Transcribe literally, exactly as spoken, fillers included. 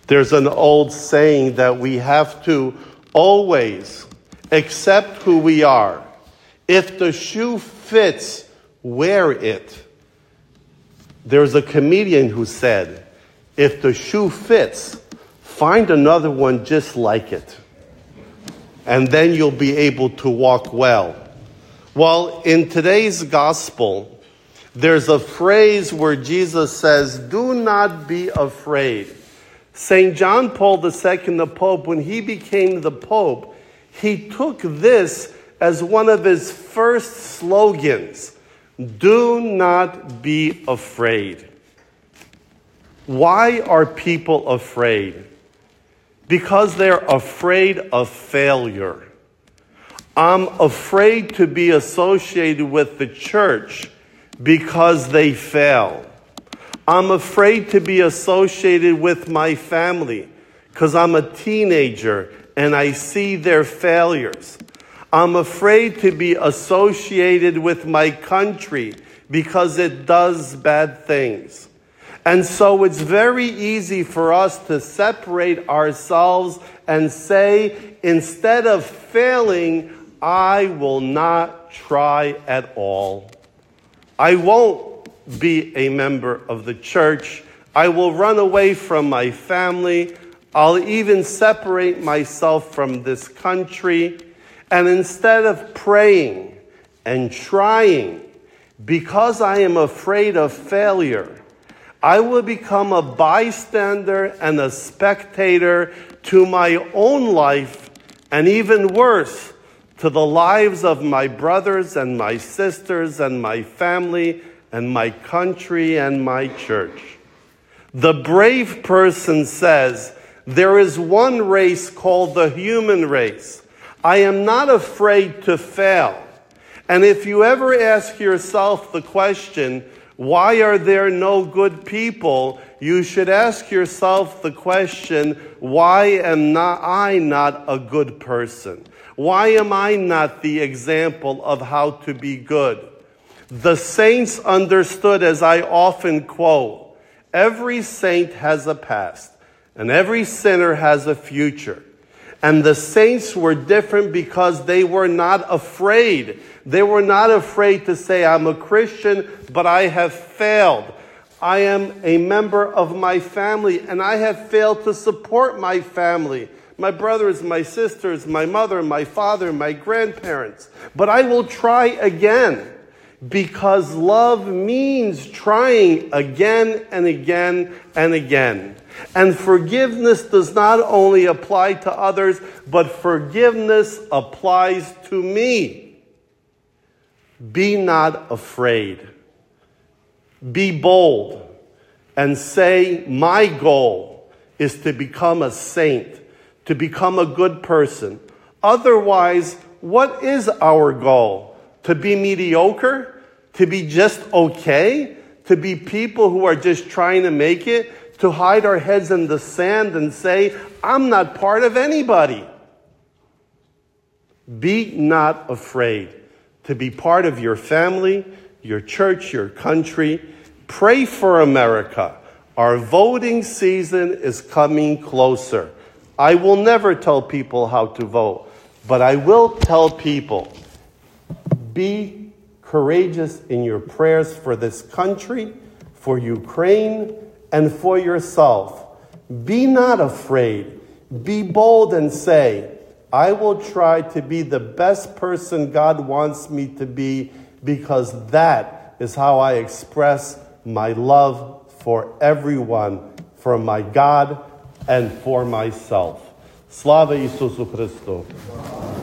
There's an old saying that we have to always accept who we are. If the shoe fits, wear it. There's a comedian who said, if the shoe fits, find another one just like it. And then you'll be able to walk well. Well, in today's gospel, there's a phrase where Jesus says, do not be afraid. Saint John Paul the Second, the Pope, when he became the Pope, he took this as one of his first slogans. Do not be afraid. Why are people afraid? Because they're afraid of failure. I'm afraid to be associated with the church because they fail. I'm afraid to be associated with my family because I'm a teenager and I see their failures. I'm afraid to be associated with my country because it does bad things. And so it's very easy for us to separate ourselves and say, instead of failing, I will not try at all. I won't be a member of the church. I will run away from my family. I'll even separate myself from this country. And instead of praying and trying, because I am afraid of failure, I will become a bystander and a spectator to my own life, and even worse, to the lives of my brothers and my sisters and my family and my country and my church. The brave person says, there is one race called the human race. I am not afraid to fail. And if you ever ask yourself the question, why are there no good people? You should ask yourself the question, why am not I not a good person? Why am I not the example of how to be good? The saints understood, as I often quote, every saint has a past and every sinner has a future. And the saints were different because they were not afraid. They were not afraid to say, I'm a Christian, but I have failed. I am a member of my family, and I have failed to support my family. My brothers, my sisters, my mother, my father, my grandparents. But I will try again, because love means trying again and again and again. And forgiveness does not only apply to others, but forgiveness applies to me. Be not afraid. Be bold and say, my goal is to become a saint, to become a good person. Otherwise, what is our goal? To be mediocre? To be just okay? To be people who are just trying to make it? To hide our heads in the sand and say, I'm not part of anybody. Be not afraid to be part of your family, your church, your country. Pray for America. Our voting season is coming closer. I will never tell people how to vote, but I will tell people, be courageous in your prayers for this country, for Ukraine, and for yourself. Be not afraid. Be bold and say, I will try to be the best person God wants me to be, because that is how I express my love for everyone, for my God, and for myself. Slava Isusu Christu.